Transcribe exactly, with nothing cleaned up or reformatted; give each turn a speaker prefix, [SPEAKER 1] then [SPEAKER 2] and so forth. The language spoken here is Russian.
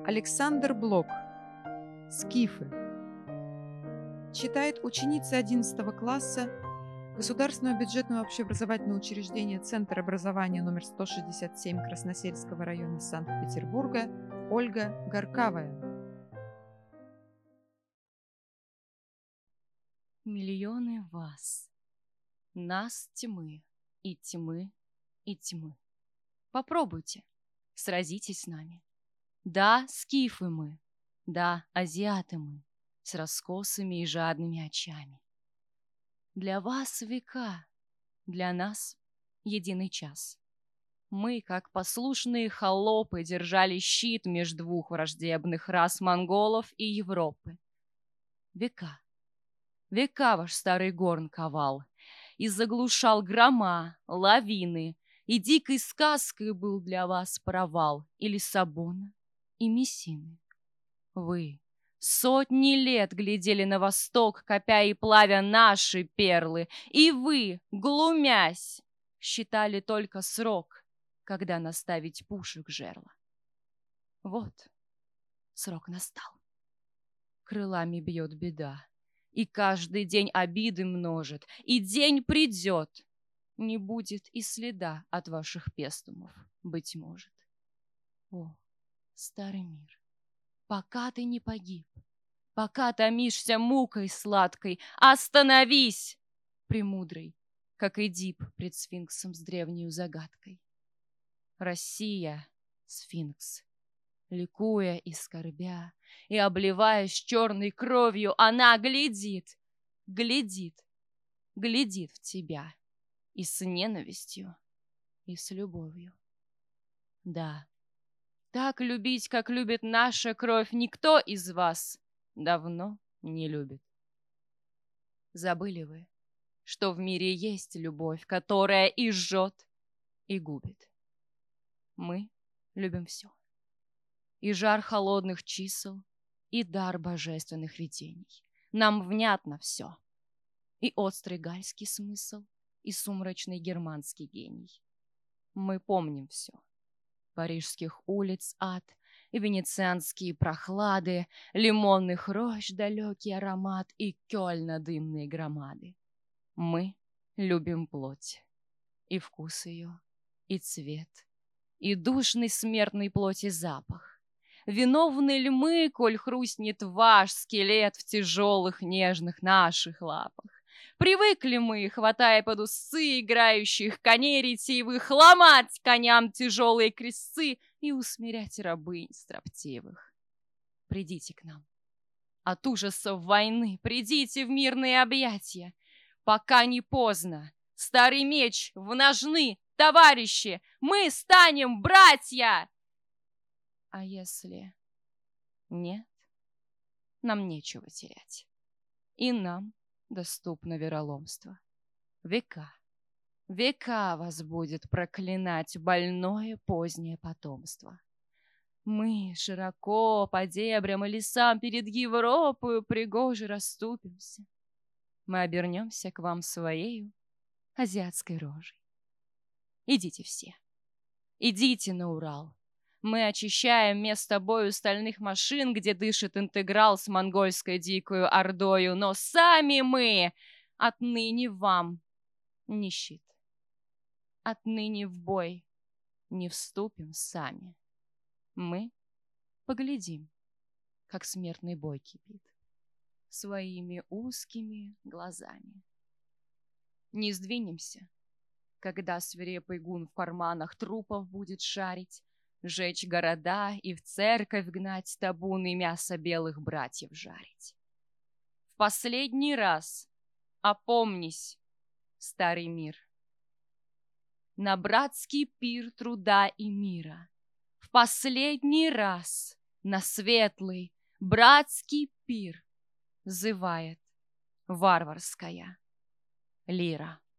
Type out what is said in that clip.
[SPEAKER 1] Александр Блок. Скифы. Читает ученица одиннадцатого класса Государственного бюджетного общеобразовательного учреждения Центр образования номер сто шестьдесят семь Красносельского района Санкт-Петербурга Ольга Горкавая.
[SPEAKER 2] Миллионы вас, нас тьмы, и тьмы, и тьмы. Попробуйте, сразитесь с нами. Да, скифы мы, да, азиаты мы, с раскосыми и жадными очами. Для вас века, для нас единый час. Мы, как послушные холопы, держали щит между двух враждебных рас монголов и Европы. Века. Века ваш старый горн ковал и заглушал грома, лавины, и дикой сказкой был для вас провал и Лиссабона, и Мессины. Вы сотни лет глядели на восток, копя и плавя наши перлы, и вы, глумясь, считали только срок, когда наставить пушек жерла. Вот срок настал. Крылами бьет беда. И каждый день обиды множит, и день придет. Не будет и следа от ваших пестумов, быть может. О, старый мир, пока ты не погиб, пока томишься мукой сладкой, остановись, премудрый, как Эдип пред сфинксом с древнею загадкой. Россия, сфинкс, ликуя и скорбя, и обливаясь черной кровью, она глядит, глядит, глядит в тебя и с ненавистью, и с любовью. Да, так любить, как любит наша кровь, никто из вас давно не любит. Забыли вы, что в мире есть любовь, которая и жжет, и губит. Мы любим все. И жар холодных чисел, и дар божественных видений. Нам внятно все. И острый гальский смысл, и сумрачный германский гений. Мы помним все. Парижских улиц ад, и венецианские прохлады, лимонных рощ далекий аромат, и Кёльна дымные громады. Мы любим плоть, и вкус ее, и цвет, и душный смертной плоти запах. Виновны ли мы, коль хрустнет ваш скелет в тяжелых нежных наших лапах? Привыкли мы, хватая под усы играющих коней ретивых, ломать коням тяжелые кресты и усмирять рабынь строптивых. Придите к нам. От ужасов войны придите в мирные объятия, пока не поздно. Старый меч в ножны, товарищи, мы станем братья! А если нет, нам нечего терять. И нам доступно вероломство. Века, века вас будет проклинать больное позднее потомство. Мы широко по дебрям и лесам перед Европою пригоже расступимся. Мы обернемся к вам своею азиатской рожей. Идите все, идите на Урал. Мы очищаем место бою стальных машин, где дышит интеграл с монгольской дикою ордою, но сами мы отныне вам не щит. Отныне в бой не вступим сами. Мы поглядим, как смертный бой кипит, своими узкими глазами. Не сдвинемся, когда свирепый гун в карманах трупов будет шарить, жечь города и в церковь гнать табуны, мясо белых братьев жарить. В последний раз опомнись, старый мир, на братский пир труда и мира. В последний раз на светлый братский пир взывает варварская лира.